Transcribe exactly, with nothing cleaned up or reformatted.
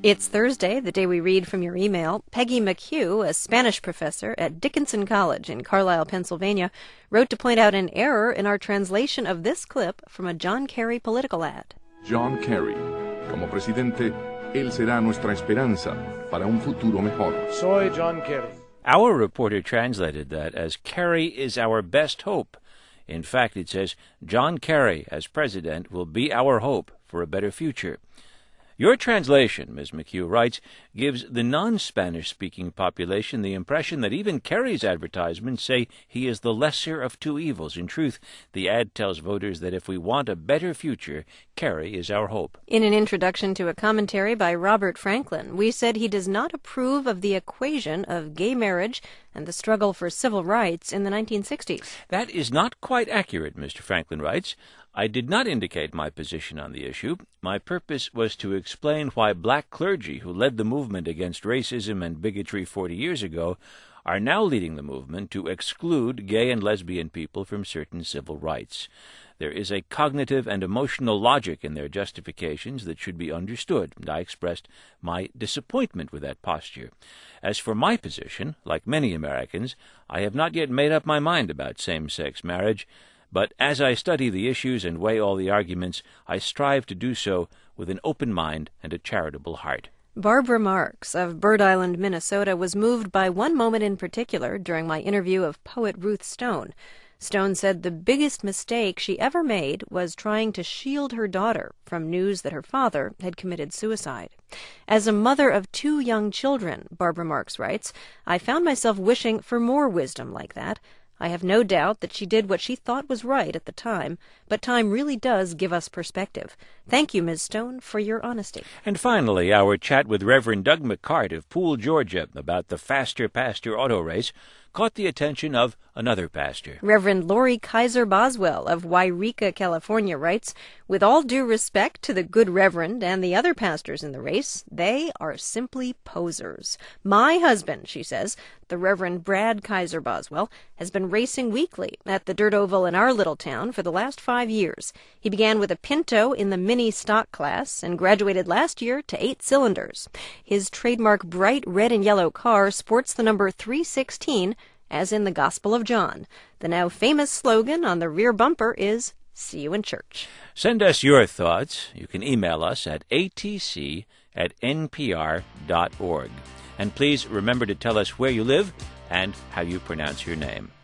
It's Thursday, the day we read from your email. Peggy McHugh, a Spanish professor at Dickinson College in Carlisle, Pennsylvania, wrote to point out an error in our translation of this clip from a John Kerry political ad. John Kerry, como presidente, él será nuestra esperanza para un futuro mejor. Soy John Kerry. Our reporter translated that as Kerry is our best hope. In fact, it says, John Kerry as president will be our hope for a better future. Your translation, Miz McHugh writes, gives the non-Spanish-speaking population the impression that even Kerry's advertisements say he is the lesser of two evils. In truth, the ad tells voters that if we want a better future, Kerry is our hope. In an introduction to a commentary by Robert Franklin, we said he does not approve of the equation of gay marriage and the struggle for civil rights in the nineteen sixties. That is not quite accurate, Mister Franklin writes. I did not indicate my position on the issue. My purpose was to explain why black clergy who led the movement against racism and bigotry forty years ago are now leading the movement to exclude gay and lesbian people from certain civil rights. There is a cognitive and emotional logic in their justifications that should be understood, and I expressed my disappointment with that posture. As for my position, like many Americans, I have not yet made up my mind about same-sex marriage, but as I study the issues and weigh all the arguments, I strive to do so with an open mind and a charitable heart. Barbara Marks of Bird Island, Minnesota, was moved by one moment in particular during my interview of poet Ruth Stone. Stone said the biggest mistake she ever made was trying to shield her daughter from news that her father had committed suicide. As a mother of two young children, Barbara Marks writes, I found myself wishing for more wisdom like that. I have no doubt that she did what she thought was right at the time, but time really does give us perspective. Thank you, Miz Stone, for your honesty. And finally, our chat with Reverend Doug McCart of Poole, Georgia, about the Faster Pastor auto race caught the attention of another pastor. Reverend Lori Kaiser Boswell of Wairika, California, writes, with all due respect to the good Reverend and the other pastors in the race, they are simply posers. My husband, she says, the Reverend Brad Kaiser Boswell, has been racing weekly at the dirt oval in our little town for the last five years. He began with a Pinto in the mini stock class and graduated last year to eight cylinders. His trademark bright red and yellow car sports the number three sixteen, as in the Gospel of John. The now famous slogan on the rear bumper is, see you in church. Send us your thoughts. You can email us at a t c at n p r dot org. And please remember to tell us where you live and how you pronounce your name.